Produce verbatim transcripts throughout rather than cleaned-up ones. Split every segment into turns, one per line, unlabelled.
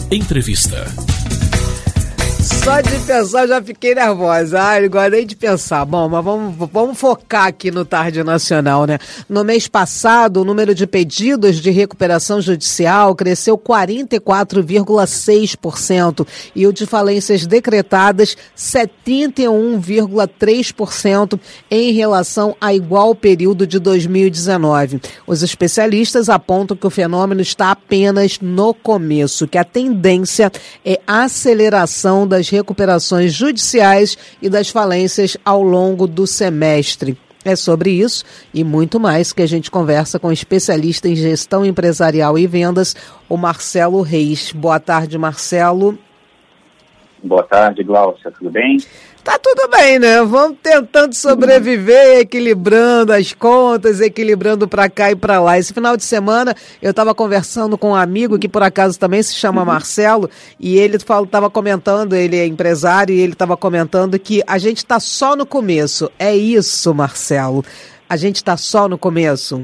Entrevista.
Só de pensar eu já fiquei nervosa. Ai, não gosto nem de pensar. Bom, mas vamos, vamos focar aqui no Tarde Nacional, né? No mês passado, o número de pedidos de recuperação judicial cresceu quarenta e quatro vírgula seis por cento e o de falências decretadas setenta e um vírgula três por cento em relação a igual período de dois mil e dezenove. Os especialistas apontam que o fenômeno está apenas no começo, que a tendência é a aceleração das recuperações judiciais e das falências ao longo do semestre. É sobre isso e muito mais que a gente conversa com o especialista em gestão empresarial e vendas, o Marcelo Reis. Boa tarde, Marcelo.
Boa tarde, Glaucia. Tudo bem?
Tá tudo bem, né? Vamos tentando sobreviver, equilibrando as contas, equilibrando para cá e para lá. Esse final de semana eu estava conversando com um amigo que por acaso também se chama Marcelo e ele estava comentando, ele é empresário e ele estava comentando que a gente está só no começo. É isso, Marcelo? A gente está só no começo?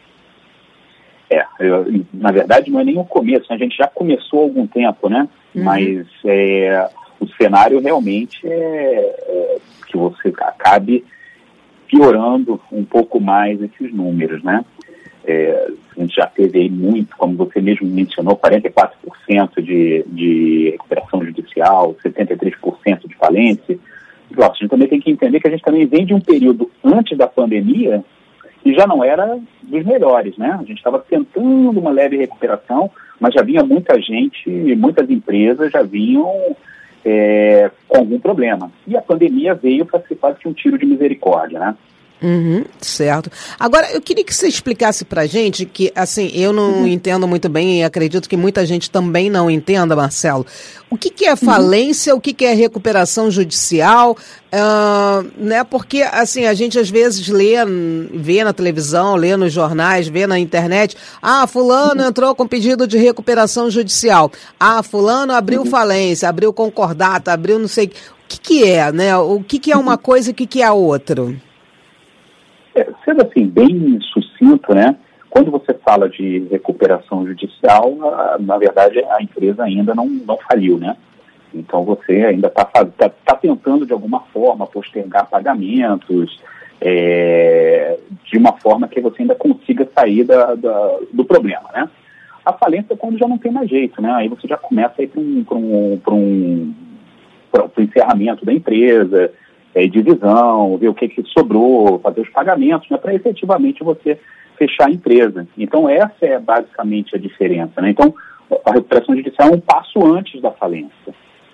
É, eu, na verdade não é nem o começo, a gente já começou há algum tempo, né? Uhum. Mas é, o cenário realmente é, é que você acabe piorando um pouco mais esses números, né? É, a gente já teve aí muito, como você mesmo mencionou, quarenta e quatro por cento de, de recuperação judicial, setenta e três por cento de falência. A gente também tem que entender que a gente também vem de um período antes da pandemia e já não era dos melhores, né? A gente estava tentando uma leve recuperação, mas já vinha muita gente, muitas empresas já vinham é, com algum problema. E a pandemia veio para ser quase que um tiro de misericórdia, né?
Uhum, certo. Agora, eu queria que você explicasse pra gente que, assim, eu não uhum. entendo muito bem e acredito que muita gente também não entenda, Marcelo. O que, que é falência, uhum. o que, que é recuperação judicial, uh, né? Porque, assim, a gente às vezes lê, vê na televisão, lê nos jornais, vê na internet, ah, fulano uhum. entrou com pedido de recuperação judicial, ah, fulano abriu uhum. falência, abriu concordata, abriu não sei... O que, que é, né? O que, que é uma coisa e o que, que é a outra?
É, sendo assim, bem sucinto, né? Quando você fala de recuperação judicial, a, na verdade a empresa ainda não, não faliu, né? Então você ainda está tá, tá tentando de alguma forma postergar pagamentos, é, de uma forma que você ainda consiga sair da, da, do problema, né? A falência é quando já não tem mais jeito, né? Aí você já começa a ir para um, para um, para um, para o encerramento da empresa, É, divisão, ver o que, que sobrou, fazer os pagamentos, né, para efetivamente você fechar a empresa. Então essa é basicamente a diferença, né? Então a recuperação judicial é um passo antes da falência.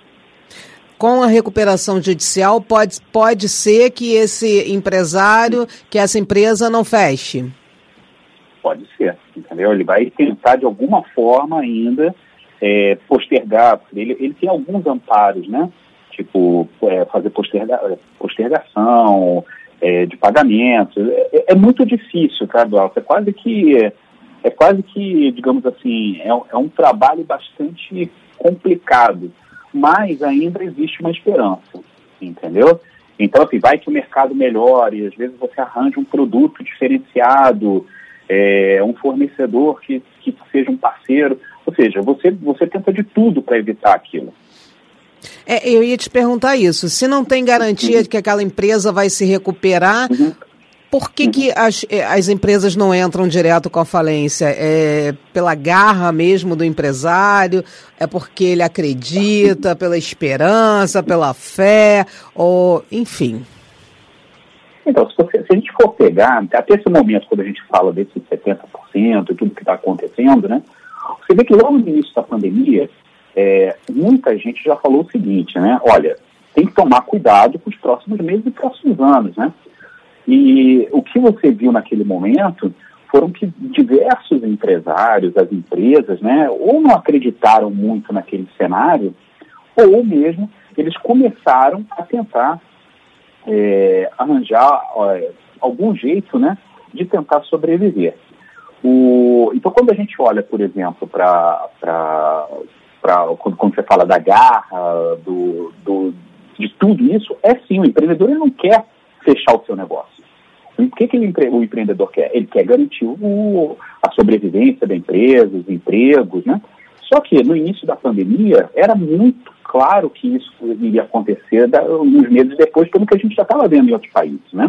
Com a recuperação judicial pode, pode ser que esse empresário, que essa empresa não feche?
Pode ser, entendeu? Ele vai tentar de alguma forma ainda é, postergar, ele, ele tem alguns amparos, né? Tipo, é, fazer posterga, postergação é, de pagamentos. É, é muito difícil, tá, Glaucia? É quase que, é quase que, digamos assim, é, é um trabalho bastante complicado, mas ainda existe uma esperança, entendeu? Então, assim, vai que o mercado melhore, às vezes você arranja um produto diferenciado, é, um fornecedor que, que seja um parceiro, ou seja, você, você tenta de tudo para evitar aquilo.
É, eu ia te perguntar isso. Se não tem garantia uhum. de que aquela empresa vai se recuperar, uhum. por que, uhum. que as, as empresas não entram direto com a falência? É pela garra mesmo do empresário? É porque ele acredita, pela esperança, pela fé? Ou, enfim.
Então, se, você, se a gente for pegar, até esse momento, quando a gente fala desses setenta por cento e tudo que está acontecendo, né? Você vê que logo no início da pandemia, É, muita gente já falou o seguinte, né? Olha, tem que tomar cuidado com os próximos meses e próximos anos, né? E o que você viu naquele momento foram que diversos empresários, as empresas, né? Ou não acreditaram muito naquele cenário, ou mesmo eles começaram a tentar é, arranjar ó, algum jeito, né? De tentar sobreviver. O, então, quando a gente olha, por exemplo, para... Pra, quando, quando você fala da garra, do, do, de tudo isso, é sim, o empreendedor ele não quer fechar o seu negócio. O que, que ele, o empreendedor quer? Ele quer garantir o, a sobrevivência da empresa, os empregos, né? Só que no início da pandemia era muito claro que isso iria acontecer uns meses depois, pelo que a gente já estava vendo em outros países, né?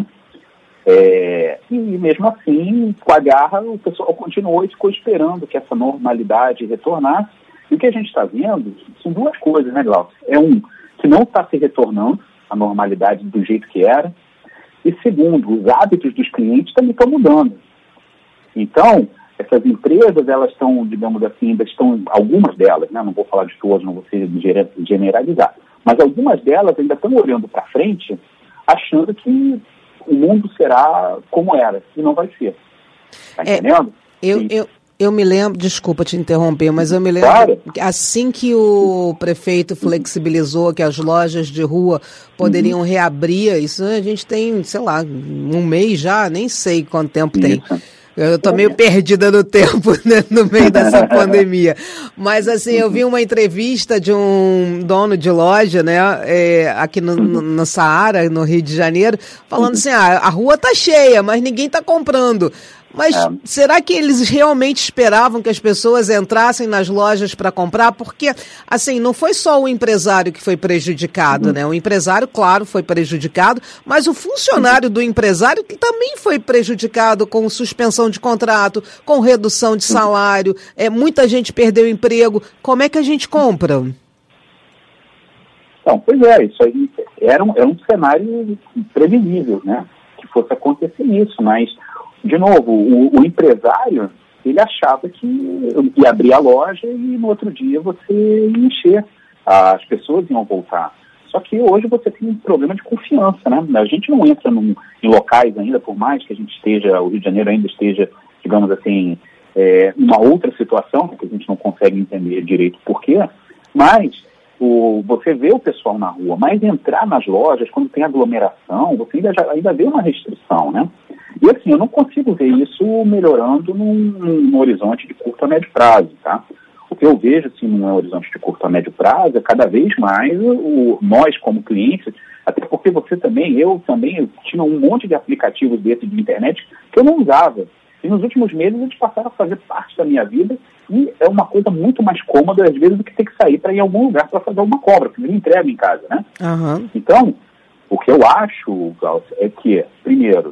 É, e mesmo assim, com a garra, o pessoal continuou e ficou esperando que essa normalidade retornasse. E o que a gente está vendo são duas coisas, né, Glaucio? É um, que não está se retornando a normalidade do jeito que era. E segundo, os hábitos dos clientes também estão mudando. Então, essas empresas, elas estão, digamos assim, ainda estão, algumas delas, né, não vou falar de todas, não vou generalizar, mas algumas delas ainda estão olhando para frente, achando que o mundo será como era, e não vai ser. Está entendendo?
É, eu, eu, eu me lembro, desculpa te interromper, mas eu me lembro, claro, que assim que o prefeito flexibilizou que as lojas de rua poderiam uhum. reabrir, isso a gente tem, sei lá, um mês já, nem sei quanto tempo isso. tem. Eu estou meio perdida no tempo, né, no meio dessa pandemia. Mas, assim, eu vi uma entrevista de um dono de loja, né, é, aqui no, no, no Saara, no Rio de Janeiro, falando assim, ah, a rua tá cheia, mas ninguém tá comprando. Mas é. será que eles realmente esperavam que as pessoas entrassem nas lojas para comprar? Porque, assim, não foi só o empresário que foi prejudicado, uhum. né? O empresário, claro, foi prejudicado, mas o funcionário do empresário também foi prejudicado com suspensão de contrato, com redução de salário, é, muita gente perdeu o emprego. Como é que a gente compra?
Então, pois é, isso aí era um, era um cenário previsível, né? Que fosse acontecer isso, mas... De novo, o, o empresário, ele achava que ia abrir a loja e no outro dia você ia encher, as pessoas iam voltar. Só que hoje você tem um problema de confiança, né? A gente não entra num, em locais ainda, por mais que a gente esteja, o Rio de Janeiro ainda esteja, digamos assim, é, numa outra situação, que a gente não consegue entender direito por quê, mas o, você vê o pessoal na rua, mas entrar nas lojas, quando tem aglomeração, você ainda, já, ainda vê uma restrição, né? E assim, eu não consigo ver isso melhorando num, num horizonte de curto a médio prazo, tá? O que eu vejo, assim, num horizonte de curto a médio prazo é cada vez mais o, nós, como clientes, até porque você também, eu também, eu tinha um monte de aplicativos desses de internet que eu não usava. E nos últimos meses eles passaram a fazer parte da minha vida e é uma coisa muito mais cômoda, às vezes, do que ter que sair para ir em algum lugar para fazer alguma compra, porque me entrega em casa, né?
Uhum.
Então, o que eu acho, Glaucio, é que, primeiro,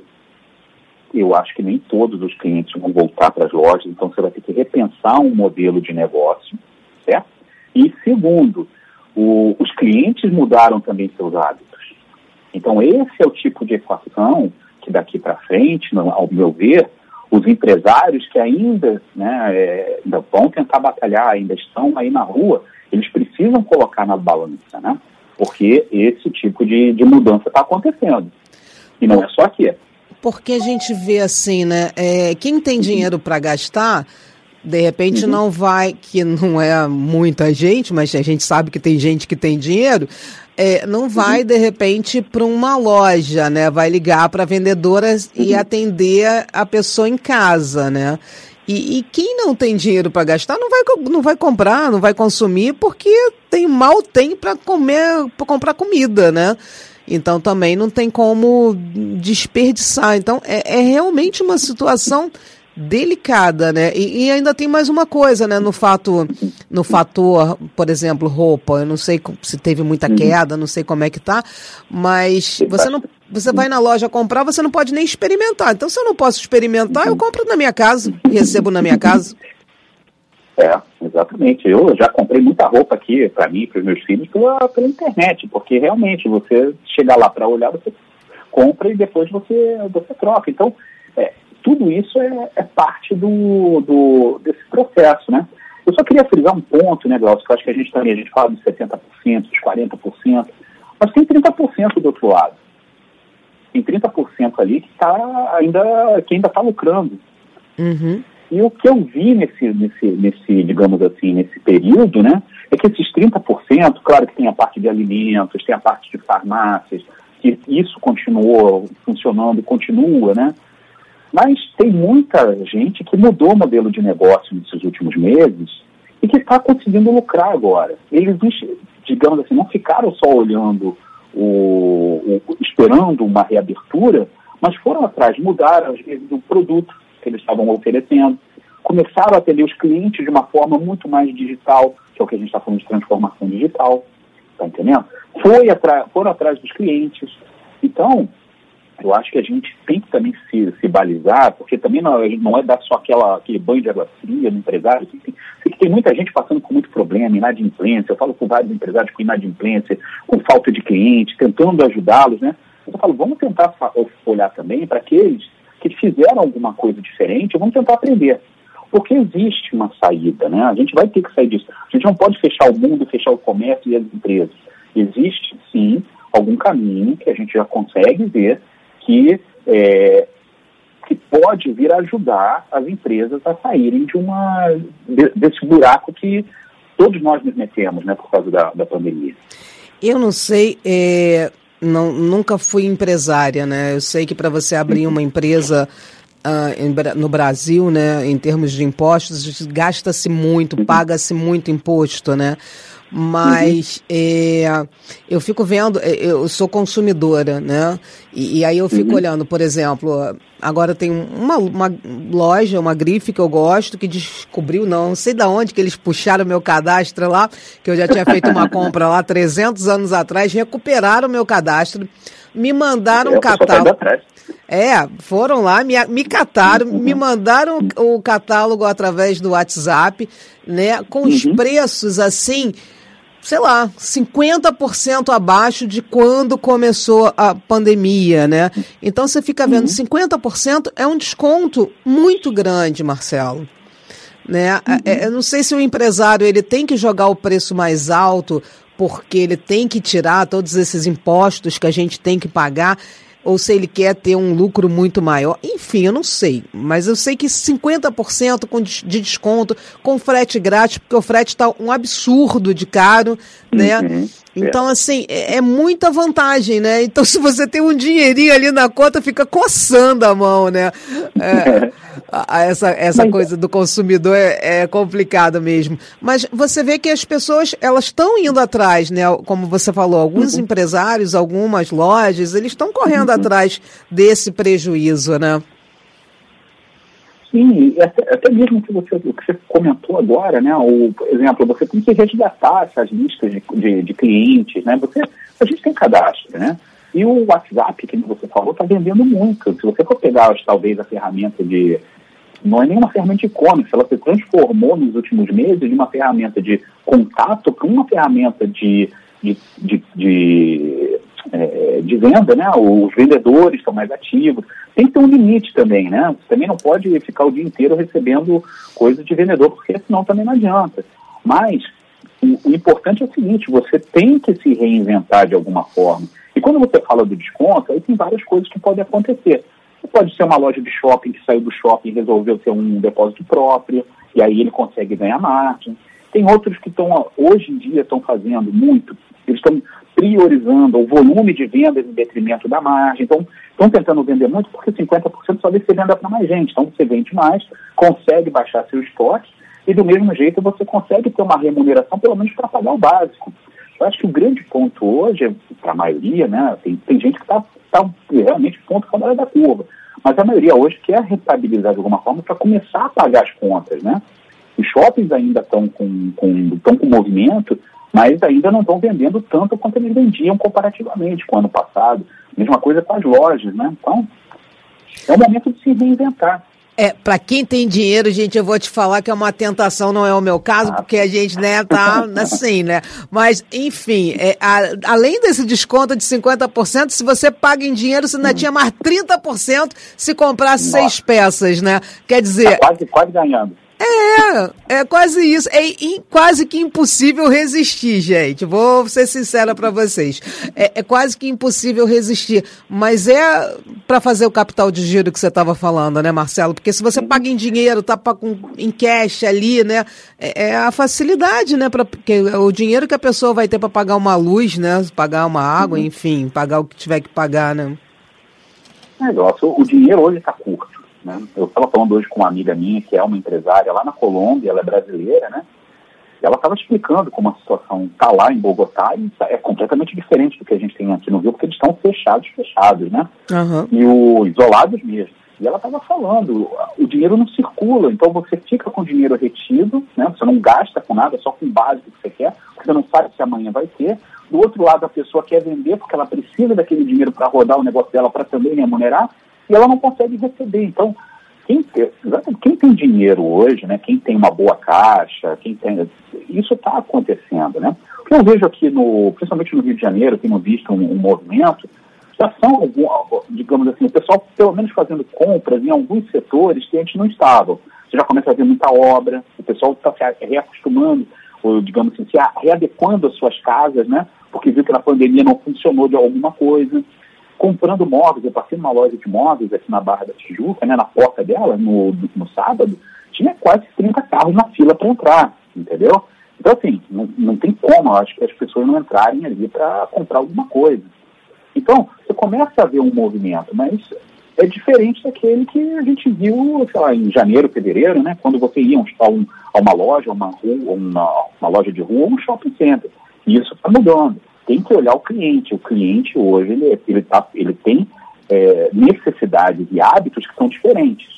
eu acho que nem todos os clientes vão voltar para as lojas, então você vai ter que repensar um modelo de negócio, certo? E segundo, o, os clientes mudaram também seus hábitos. Então esse é o tipo de equação que daqui para frente, no, ao meu ver, os empresários que ainda, né, é, ainda vão tentar batalhar, ainda estão aí na rua, eles precisam colocar na balança, né? Porque esse tipo de, de mudança está acontecendo. E não é só aqui.
Porque a gente vê assim, né? É, quem tem dinheiro para gastar, de repente uhum. não vai, que não é muita gente, mas a gente sabe que tem gente que tem dinheiro, é, não vai, uhum. de repente, para uma loja, né? Vai ligar para a vendedora uhum. e atender a pessoa em casa, né? E, e quem não tem dinheiro para gastar não vai, não vai comprar, não vai consumir, porque tem, mal tem para comer, para comprar comida, né? Então também não tem como desperdiçar. Então é, é realmente uma situação delicada, né? E, e ainda tem mais uma coisa, né? No fato, no fator, por exemplo, roupa. Eu não sei se teve muita queda, não sei como é que tá, mas você não, você vai na loja comprar, você não pode nem experimentar. Então se eu não posso experimentar, eu compro na minha casa e recebo na minha casa.
É, exatamente. Eu já comprei muita roupa aqui para mim, para os meus filhos, pela, pela internet, porque realmente você chegar lá para olhar, você compra e depois você, você troca. Então, é, tudo isso é, é parte do, do, desse processo, né? Eu só queria frisar um ponto, né, Glaucio, que eu acho que a gente também, a gente fala dos setenta por cento, dos quarenta por cento, mas tem trinta por cento do outro lado. Tem trinta por cento ali que tá ainda, que ainda está lucrando.
Uhum.
E o que eu vi nesse, nesse, nesse, digamos assim, nesse período, né, é que esses trinta por cento, claro que tem a parte de alimentos, tem a parte de farmácias, que isso continuou funcionando e continua, né, mas tem muita gente que mudou o modelo de negócio nesses últimos meses e que está conseguindo lucrar agora. Eles, digamos assim, não ficaram só olhando, o, o, esperando uma reabertura, mas foram atrás, mudaram às vezes o produto que eles estavam oferecendo, começaram a atender os clientes de uma forma muito mais digital, que é o que a gente está falando de transformação digital, tá entendendo? Foi atra- foram atrás dos clientes. Então, eu acho que a gente tem que também se, se balizar, porque também não, não é dar só aquela, aquele banho de água fria no empresário. Tem, tem, tem muita gente passando por muito problema, inadimplência. Eu falo com vários empresários com inadimplência, com falta de cliente, tentando ajudá-los, né? Eu falo, vamos tentar olhar também para aqueles que fizeram alguma coisa diferente, vamos tentar aprender. Porque existe uma saída, né? A gente vai ter que sair disso. A gente não pode fechar o mundo, fechar o comércio e as empresas. Existe, sim, algum caminho que a gente já consegue ver que, é, que pode vir a ajudar as empresas a saírem de uma, de, desse buraco que todos nós nos metemos, né, por causa da, da pandemia.
Eu não sei, é, não, nunca fui empresária, né? Eu sei que para você abrir uma empresa uh, em, no Brasil, né, em termos de impostos, gasta-se muito, uhum. paga-se muito imposto, né? Mas uhum. é, eu fico vendo, eu sou consumidora, né? E, e aí eu fico uhum. olhando, por exemplo, agora tem uma, uma loja, uma grife que eu gosto, que descobriu, não, não sei de onde que eles puxaram o meu cadastro lá, que eu já tinha feito uma compra lá trezentos anos atrás, recuperaram o meu cadastro, me mandaram um catálogo. É, foram lá, me, me cataram, uhum. me mandaram o, o catálogo através do WhatsApp, né? Com uhum. os preços assim, sei lá, cinquenta por cento abaixo de quando começou a pandemia, né? Então você fica vendo, uhum. cinquenta por cento é um desconto muito grande, Marcelo. Né? Uhum. É, eu não sei se o empresário ele tem que jogar o preço mais alto porque ele tem que tirar todos esses impostos que a gente tem que pagar, ou se ele quer ter um lucro muito maior. Enfim, eu não sei. Mas eu sei que cinquenta por cento de desconto, com frete grátis, porque o frete está um absurdo de caro, né? Uhum. Então, assim, é, é muita vantagem, né? Então, se você tem um dinheirinho ali na conta, fica coçando a mão, né? É, a, a essa essa Mas... coisa do consumidor é, é complicada mesmo. Mas você vê que as pessoas, elas estão indo atrás, né? Como você falou, alguns uhum. empresários, algumas lojas, eles estão correndo uhum. atrás desse prejuízo, né?
Sim, até, até mesmo que você, o que você comentou agora, né? O, por exemplo, você tem que resgatar essas listas de, de, de clientes, né? Você, a gente tem cadastro, né? E o WhatsApp, que você falou, está vendendo muito. Se você for pegar, talvez, a ferramenta de... Não é nem uma ferramenta de e-commerce, ela se transformou nos últimos meses de uma ferramenta de contato para uma ferramenta de, de, de, de, é, de venda, né? Os vendedores estão mais ativos. Tem que ter um limite também, né? Você também não pode ficar o dia inteiro recebendo coisas de vendedor, porque senão também não adianta. Mas o, o importante é o seguinte, você tem que se reinventar de alguma forma. E quando você fala do desconto, aí tem várias coisas que podem acontecer. Você pode ser uma loja de shopping que saiu do shopping e resolveu ter um depósito próprio, e aí ele consegue ganhar margem. Tem outros que estão, hoje em dia, estão fazendo muito, eles estão priorizando o volume de vendas em detrimento da margem. Então, estão tentando vender muito porque cinquenta por cento só vê se venda para mais gente. Então, você vende mais, consegue baixar seu estoque e, do mesmo jeito, você consegue ter uma remuneração, pelo menos para pagar o básico. Eu acho que o grande ponto hoje, para a maioria, né, tem, tem gente que está tá realmente ponto fora da curva, mas a maioria hoje quer rentabilizar de alguma forma para começar a pagar as contas, né? Os shoppings ainda estão com, com, tão com movimento, mas ainda não estão vendendo tanto quanto eles vendiam comparativamente com o ano passado. Mesma coisa com as lojas, né? Então, é o momento de se reinventar.
É, para quem tem dinheiro, gente, eu vou te falar que é uma tentação, não é o meu caso, ah. porque a gente, né, tá assim, né? Mas, enfim, é, a, além desse desconto de cinquenta por cento, se você paga em dinheiro, você ainda hum. tinha mais trinta por cento se comprasse Nossa. seis peças, né? Quer dizer...
Tá quase, quase ganhando.
É, é quase isso. É in, quase que impossível resistir, gente. Vou ser sincera para vocês. É, é quase que impossível resistir. Mas é para fazer o capital de giro que você estava falando, né, Marcelo? Porque se você paga em dinheiro, tá pra, com, em cash ali, né? É, é a facilidade, né? Pra, porque o dinheiro que a pessoa vai ter para pagar uma luz, né? Pagar uma água, uhum. enfim, pagar o que tiver que pagar, né?
Negócio, o dinheiro hoje está curto. Né? Eu estava falando hoje com uma amiga minha, que é uma empresária lá na Colômbia, ela é brasileira, né? E ela estava explicando como a situação está lá em Bogotá e é completamente diferente do que a gente tem aqui no Rio, porque eles estão fechados, fechados, né? Uhum. E o, isolados mesmo. E ela estava falando, o dinheiro não circula, então você fica com o dinheiro retido, né? Você não gasta com nada, só com o básico que você quer, porque você não sabe se amanhã vai ter. Do outro lado, a pessoa quer vender porque ela precisa daquele dinheiro para rodar o negócio dela, para também remunerar, e ela não consegue receber. Então, quem tem, quem tem dinheiro hoje, né? Quem tem uma boa caixa, quem tem, isso está acontecendo, né? O que eu vejo aqui, no, principalmente no Rio de Janeiro, tenho visto um, um movimento, já são, digamos assim, o pessoal pelo menos fazendo compras em alguns setores que antes não estavam. Você já começa a ver muita obra, o pessoal está se reacostumando, ou digamos assim, se readequando as suas casas, né? Porque viu que na pandemia não funcionou de alguma coisa. Comprando móveis, eu passei numa loja de móveis aqui na Barra da Tijuca, né? Na porta dela, no, no sábado, tinha quase trinta carros na fila para entrar, entendeu? Então, assim, não, não tem como, eu acho que as pessoas não entrarem ali para comprar alguma coisa. Então, você começa a ver um movimento, mas é diferente daquele que a gente viu, sei lá, em janeiro, fevereiro, né? Quando você ia a, um, a uma loja, uma, rua, uma, uma loja de rua ou um shopping center. E isso está mudando. Tem que olhar o cliente. O cliente hoje, ele, ele, tá, ele tem é, necessidades e hábitos que são diferentes.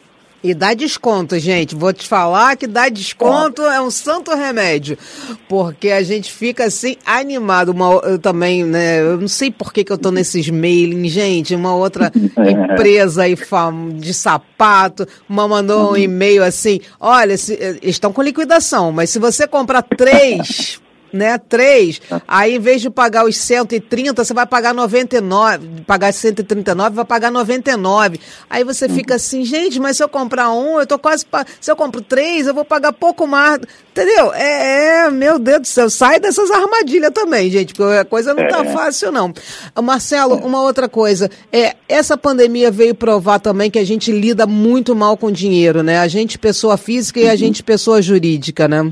E dá desconto, gente. Vou te falar que dá desconto é um santo remédio. Porque a gente fica assim, animado. Uma, eu também, né? Eu não sei por que, que eu tô nesses mailing, gente. Uma outra empresa aí de sapato, uma mandou um e-mail assim: olha, se, estão com liquidação, mas se você comprar três. Né, três, aí em vez de pagar os cento e trinta, você vai pagar noventa e nove, pagar cento e trinta e nove, vai pagar noventa e nove. Aí você fica assim, gente, mas se eu comprar um, eu tô quase, pa... se eu compro três, eu vou pagar pouco mais, entendeu? É, é, meu Deus do céu, sai dessas armadilhas também, gente, porque a coisa não tá fácil, não. Marcelo, uma outra coisa, é, essa pandemia veio provar também que a gente lida muito mal com dinheiro, né? A gente pessoa física e a gente pessoa jurídica, né?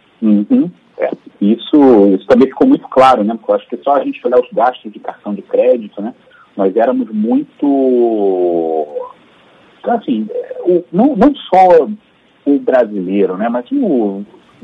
Uhum. Isso, isso também ficou muito claro, né? Porque eu acho que só a gente olhar os gastos de cartão de crédito, né? Nós éramos muito... Então, assim, o, não, não só o brasileiro, né? Mas o,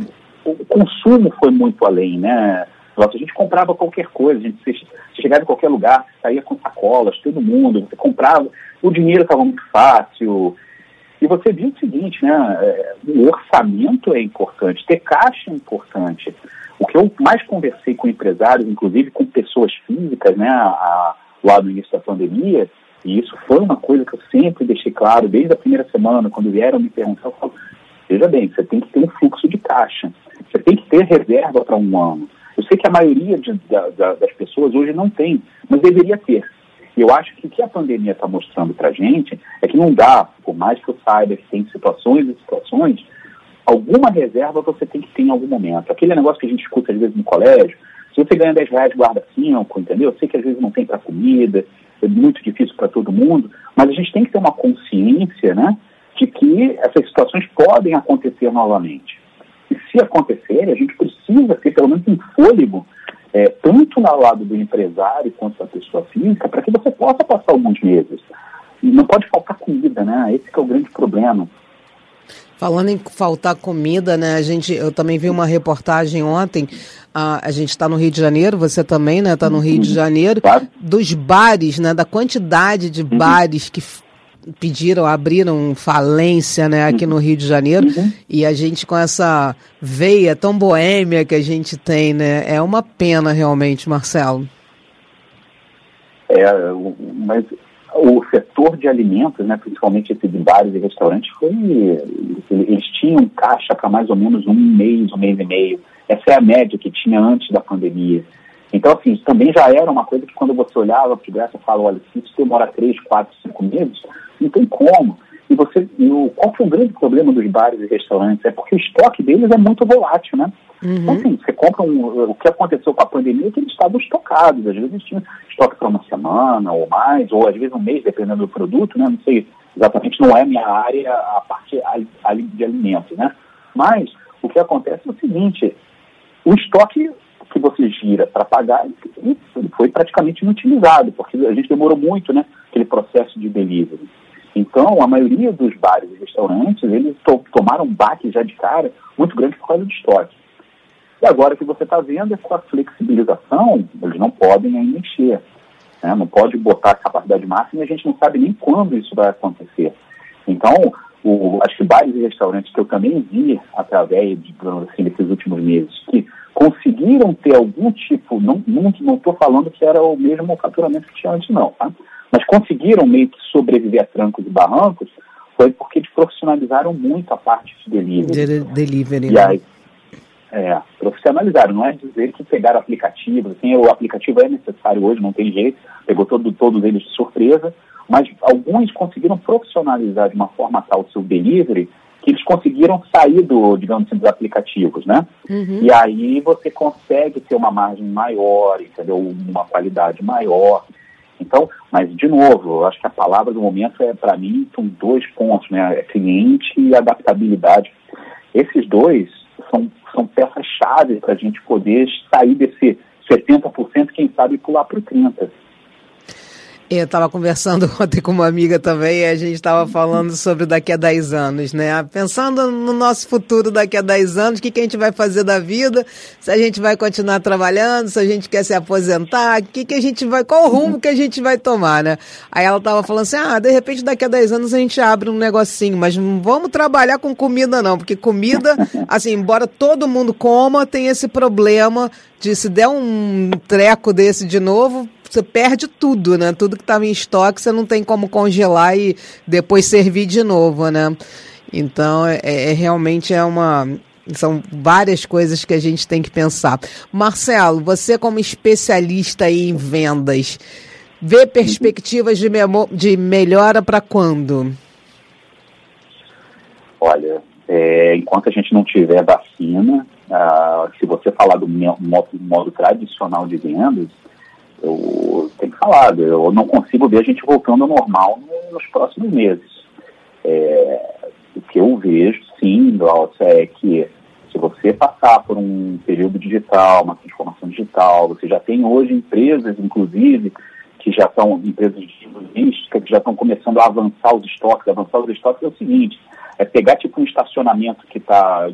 o consumo foi muito além, né? Nossa, a gente comprava qualquer coisa, a gente você chegava em qualquer lugar, saía com sacolas, todo mundo, você comprava, o dinheiro estava muito fácil. E você viu o seguinte, né? O orçamento é importante, ter caixa é importante. O que eu mais conversei com empresários, inclusive com pessoas físicas, né, a, lá no início da pandemia, e isso foi uma coisa que eu sempre deixei claro, desde a primeira semana, quando vieram me perguntar, eu falo, veja bem, você tem que ter um fluxo de caixa, você tem que ter reserva para um ano. Eu sei que a maioria de, da, da, das pessoas hoje não tem, mas deveria ter. E eu acho que o que a pandemia está mostrando para a gente é que não dá, por mais que eu saiba que tem situações e situações, alguma reserva você tem que ter em algum momento. Aquele negócio que a gente escuta às vezes no colégio, se você ganha dez reais, guarda cinco, entendeu? Eu sei que às vezes não tem para comida, é muito difícil para todo mundo, mas a gente tem que ter uma consciência, né, de que essas situações podem acontecer novamente. E se acontecerem, a gente precisa ter pelo menos um fôlego, é, tanto no lado do empresário quanto da pessoa física, para que você possa passar alguns meses. E não pode faltar comida, né? Esse que é o grande problema.
Falando em faltar comida, né, a gente, eu também vi uma reportagem ontem, a, a gente está no Rio de Janeiro, você também, né, está no Rio de Janeiro,
claro.
Dos bares, né, da quantidade de uhum. bares que f- pediram, abriram falência, né, aqui uhum. no Rio de Janeiro, uhum. e a gente com essa veia tão boêmia que a gente tem, né, é uma pena realmente, Marcelo.
É, mas... O setor de alimentos, né, principalmente esse de bares e restaurantes, foi, eles tinham caixa para mais ou menos um mês, um mês e meio. Essa é a média que tinha antes da pandemia. Então, assim, isso também já era uma coisa que quando você olhava para o graça, você fala, olha, se isso demora três, quatro, cinco meses, não tem como. E você, e o, qual foi o grande problema dos bares e restaurantes? É porque o estoque deles é muito volátil, né? Uhum. Então, assim, você compra um... O que aconteceu com a pandemia é que eles estavam estocados. Às vezes eles tinham estoque para uma semana ou mais, ou às vezes um mês, dependendo do produto, né? Não sei exatamente, não é a minha área a parte de alimentos, né? Mas o que acontece é o seguinte, o estoque que você gira para pagar ele foi praticamente inutilizado, porque a gente demorou muito, né? Aquele processo de delivery. Então, a maioria dos bares e restaurantes, eles to- tomaram um baque já de cara muito grande por causa do estoque. E agora o que você está vendo é com a flexibilização, eles não podem ainda encher. né? Não pode botar a capacidade máxima e a gente não sabe nem quando isso vai acontecer. Então, o, acho que bares e restaurantes que eu também vi através, digamos assim, desses últimos meses, que conseguiram ter algum tipo, não não estou falando que era o mesmo faturamento que tinha antes não, tá? Mas conseguiram meio que sobreviver a trancos e barrancos, foi porque eles profissionalizaram muito a parte de delivery.
De delivery,
e
né?
aí, é, profissionalizaram, não é dizer que pegaram aplicativos, assim, o aplicativo é necessário hoje, não tem jeito, pegou todo, todos eles de surpresa, mas alguns conseguiram profissionalizar de uma forma tal o seu delivery que eles conseguiram sair do, digamos assim, dos aplicativos, né? Uhum. E aí você consegue ter uma margem maior, entendeu? Uma qualidade maior. Então, mas, de novo, eu acho que a palavra do momento é, para mim, são dois pontos, né? É cliente e adaptabilidade. Esses dois são, são peças-chave para a gente poder sair desse setenta por cento, quem sabe pular para o trinta por cento.
Eu estava conversando ontem com uma amiga também e a gente estava falando sobre daqui a dez anos, né? Pensando no nosso futuro daqui a dez anos, o que, que a gente vai fazer da vida, se a gente vai continuar trabalhando, se a gente quer se aposentar, que que a gente vai, qual o rumo que a gente vai tomar, né? Aí ela estava falando assim, ah, de repente daqui a dez anos a gente abre um negocinho, mas não vamos trabalhar com comida não, porque comida, assim, embora todo mundo coma, tem esse problema de se der um treco desse de novo, você perde tudo, né? Tudo que estava em estoque, você não tem como congelar e depois servir de novo, né? Então, é, é realmente é uma... São várias coisas que a gente tem que pensar. Marcelo, você como especialista aí em vendas, vê perspectivas de, memo, de melhora para quando?
Olha, é, enquanto a gente não tiver vacina, ah, se você falar do modo, modo tradicional de vendas, eu tenho falado, eu não consigo ver a gente voltando ao normal nos próximos meses. É, o que eu vejo, sim, Glaucio, é que se você passar por um período digital, uma transformação digital, você já tem hoje empresas, inclusive, que já estão, empresas de logística, que já estão começando a avançar os estoques. Avançar os estoques é o seguinte, é pegar tipo um estacionamento que está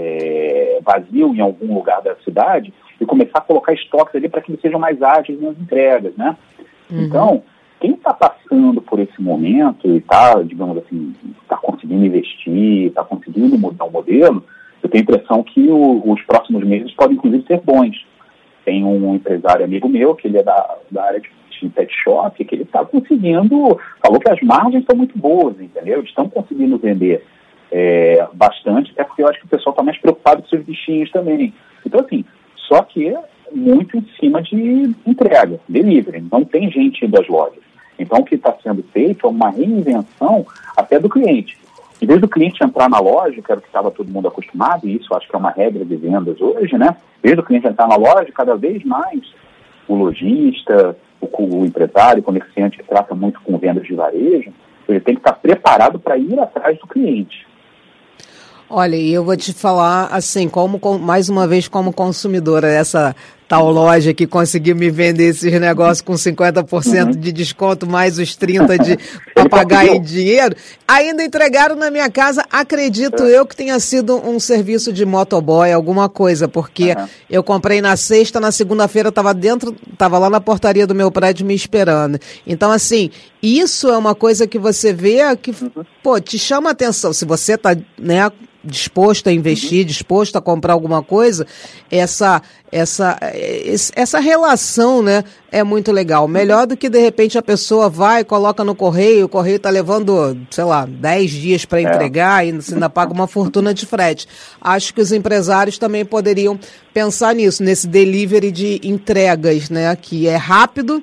é, vazio em algum lugar da cidade e começar a colocar estoques ali para que eles sejam mais ágeis nas entregas, né? Uhum. Então, quem está passando por esse momento e está, digamos assim, está conseguindo investir, está conseguindo mudar o modelo, eu tenho a impressão que o, os próximos meses podem, inclusive, ser bons. Tem um empresário amigo meu, que ele é da, da área de pet shop, que ele está conseguindo, falou que as margens estão muito boas, entendeu? Eles estão conseguindo vender é, bastante, até porque eu acho que o pessoal está mais preocupado com seus bichinhos também. Então, assim, só que muito em cima de entrega, delivery. Não tem gente indo às lojas. Então, o que está sendo feito é uma reinvenção até do cliente. Em vez do cliente entrar na loja, que era o que estava todo mundo acostumado, e isso acho que é uma regra de vendas hoje, né? Em vez do cliente entrar na loja, cada vez mais o lojista, o, o empresário, o comerciante que trata muito com vendas de varejo, ele tem que estar preparado para ir atrás do cliente.
Olha, e eu vou te falar, assim, como, mais uma vez como consumidora, essa tal loja que conseguiu me vender esses negócios com cinquenta por cento uhum. de desconto, mais os trinta por cento de para pagar em dinheiro, ainda entregaram na minha casa, acredito é. eu que tenha sido um serviço de motoboy, alguma coisa, porque uhum. eu comprei na sexta, na segunda-feira estava dentro, estava lá na portaria do meu prédio me esperando. Então, assim, isso é uma coisa que você vê que, uhum. pô, te chama a atenção. Se você está, né, disposto a investir, uhum. disposto a comprar alguma coisa, essa, essa, essa relação, né, é muito legal. Melhor do que, de repente, a pessoa vai, coloca no correio, o correio está levando, sei lá, dez dias para entregar é. e você ainda paga uma fortuna de frete. Acho que os empresários também poderiam pensar nisso, nesse delivery de entregas, né, que é rápido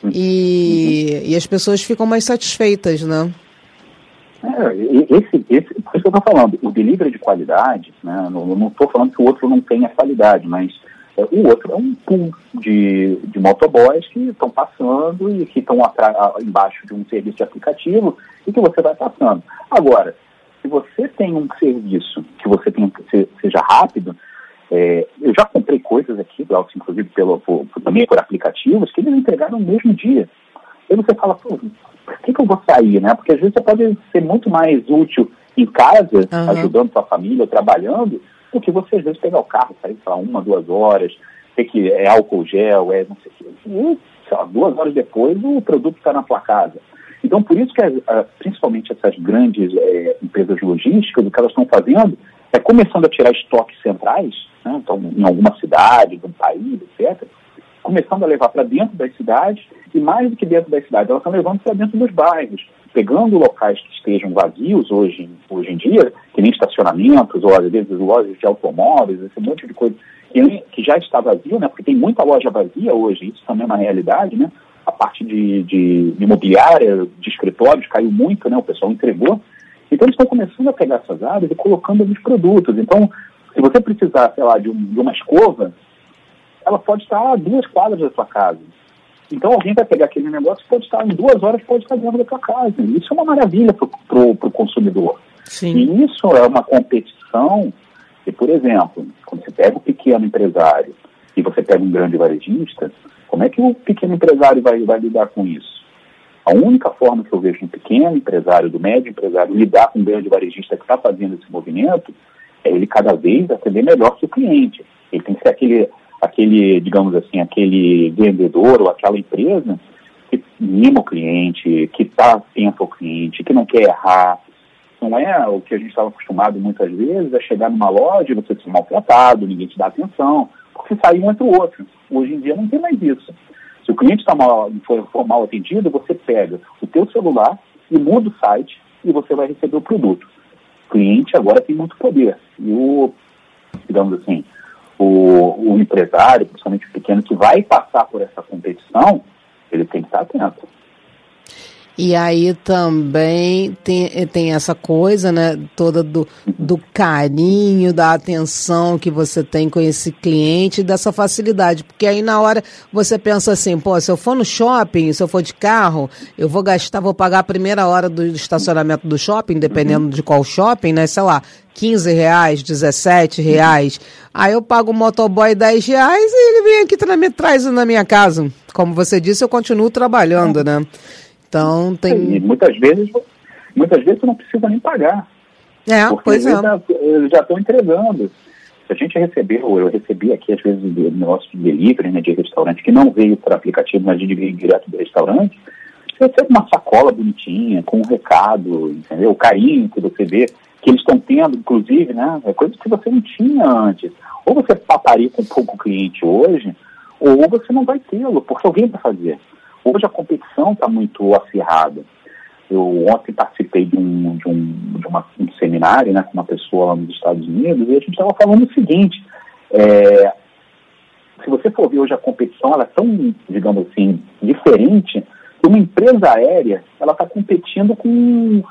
e, uhum. e as pessoas ficam mais satisfeitas, né?
É, esse, esse, por isso que eu estou falando, o delivery de qualidade, né, não estou falando que o outro não tenha qualidade, mas é, o outro é um pool de, de motoboys que estão passando e que estão embaixo de um serviço de aplicativo e que você vai passando. Agora, se você tem um serviço que você tem que seja rápido, é, eu já comprei coisas aqui, inclusive pelo, por, também por aplicativos, que eles entregaram no mesmo dia. Aí você fala, pô, por que, que eu vou sair, né? Porque às vezes você pode ser muito mais útil em casa, uhum. ajudando sua família, trabalhando, do que você às vezes pegar o carro, sair, sei lá, uma, duas horas, ter que é álcool gel, é não sei o que. E sei lá, duas horas depois o produto está na sua casa. Então, por isso que as, principalmente essas grandes é, empresas logísticas, o que elas estão fazendo é começando a tirar estoques centrais, né, então, em alguma cidade, de um país, etcétera, começando a levar para dentro das cidades, e mais do que dentro das cidades, elas estão levando para dentro dos bairros, pegando locais que estejam vazios hoje, hoje em dia, que nem estacionamentos, ou às vezes lojas de automóveis, esse monte de coisa que, que já está vazio, né, porque tem muita loja vazia hoje, isso também é uma realidade, né, a parte de, de imobiliária, de escritórios caiu muito, né, o pessoal entregou. Então eles estão começando a pegar essas áreas e colocando nos produtos. Então, se você precisar, sei lá, de, um, de uma escova, ela pode estar a duas quadras da sua casa. Então alguém vai pegar aquele negócio, pode estar em duas horas, pode estar dentro da sua casa. Isso é uma maravilha para o consumidor.
Sim.
E isso é uma competição que, por exemplo, quando você pega o pequeno empresário e você pega um grande varejista, como é que o pequeno empresário vai, vai lidar com isso? A única forma que eu vejo um pequeno empresário, do médio empresário, lidar com um grande varejista que está fazendo esse movimento, é ele cada vez atender melhor que o cliente. Ele tem que ser aquele, aquele, digamos assim, aquele vendedor ou aquela empresa que mima o cliente, que está atento ao cliente, que não quer errar. Não é o que a gente estava acostumado muitas vezes, é chegar numa loja e você ser maltratado, ninguém te dá atenção, porque sai um entre o outro. Hoje em dia não tem mais isso. Se o cliente tá mal, for, for mal atendido, você pega o teu celular e muda o site e você vai receber o produto. O cliente agora tem muito poder. E o, digamos assim, o, o empresário, principalmente o pequeno, que vai passar por essa competição, ele tem que estar atento.
E aí também tem, tem essa coisa, né, toda do, do carinho, da atenção que você tem com esse cliente, dessa facilidade, porque aí na hora você pensa assim, pô, se eu for no shopping, se eu for de carro, eu vou gastar, vou pagar a primeira hora do estacionamento do shopping, dependendo de qual shopping, né, sei lá, quinze reais, dezessete reais, aí eu pago o motoboy dez reais e ele vem aqui e me traz na minha casa. Como você disse, eu continuo trabalhando, né? Então, tem...
E muitas vezes, muitas vezes você não precisa nem pagar.
É,
porque
pois é.
Eles já estão entregando. Se a gente recebeu, eu recebi aqui, às vezes, um negócio de delivery, né, de restaurante, que não veio por aplicativo, mas de veio direto do restaurante, você recebe uma sacola bonitinha, com um recado, entendeu? O carinho que você vê, que eles estão tendo, inclusive, né? É coisa que você não tinha antes. Ou você paparica um pouco o cliente hoje, ou você não vai tê-lo, porque alguém vai fazer. Hoje a competição está muito acirrada. Eu ontem participei de um, de um, de uma, um seminário, né, com uma pessoa lá nos Estados Unidos, e a gente estava falando o seguinte, é, se você for ver hoje a competição, ela é tão, digamos assim, diferente, que uma empresa aérea, ela está competindo com,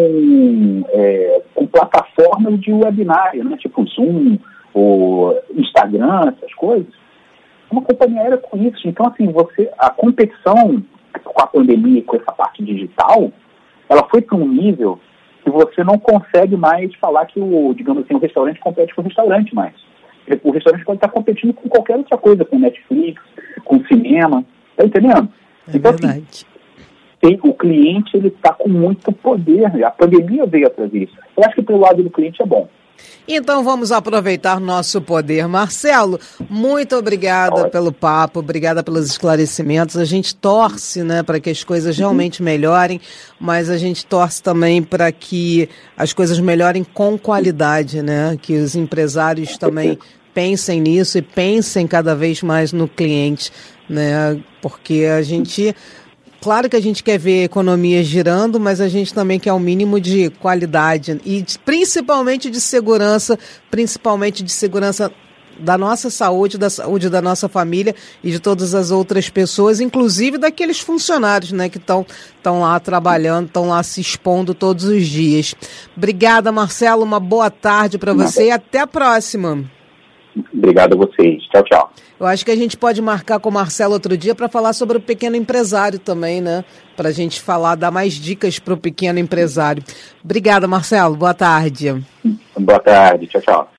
com, é, com plataformas de webinário, né, tipo Zoom, ou Instagram, essas coisas. Uma companhia aérea com isso. Então, assim, você, a competição com a pandemia, com essa parte digital, ela foi para um nível que você não consegue mais falar que o, digamos assim, o restaurante compete com o restaurante mais. O restaurante pode estar competindo com qualquer outra coisa, com Netflix, com cinema, tá entendendo?
É
então,
verdade.
Assim, tem, o cliente, ele está com muito poder. A pandemia veio a trazer isso. Eu acho que pelo lado do cliente é bom.
Então vamos aproveitar nosso poder. Marcelo, muito obrigada Oi. pelo papo, obrigada pelos esclarecimentos. A gente torce, né, para que as coisas realmente melhorem, mas a gente torce também para que as coisas melhorem com qualidade, né? Que os empresários também pensem nisso e pensem cada vez mais no cliente, né? Porque a gente... Claro que a gente quer ver a economia girando, mas a gente também quer o um mínimo de qualidade e de, principalmente de segurança, principalmente de segurança da nossa saúde, da saúde da nossa família e de todas as outras pessoas, inclusive daqueles funcionários, né, que estão estão lá trabalhando, estão lá se expondo todos os dias. Obrigada, Marcelo, uma boa tarde para você e até a próxima.
Obrigado a vocês. Tchau, tchau.
Eu acho que a gente pode marcar com o Marcelo outro dia para falar sobre o pequeno empresário também, né? Para a gente falar, dar mais dicas para o pequeno empresário. Obrigada, Marcelo. Boa tarde.
Boa tarde. Tchau, tchau.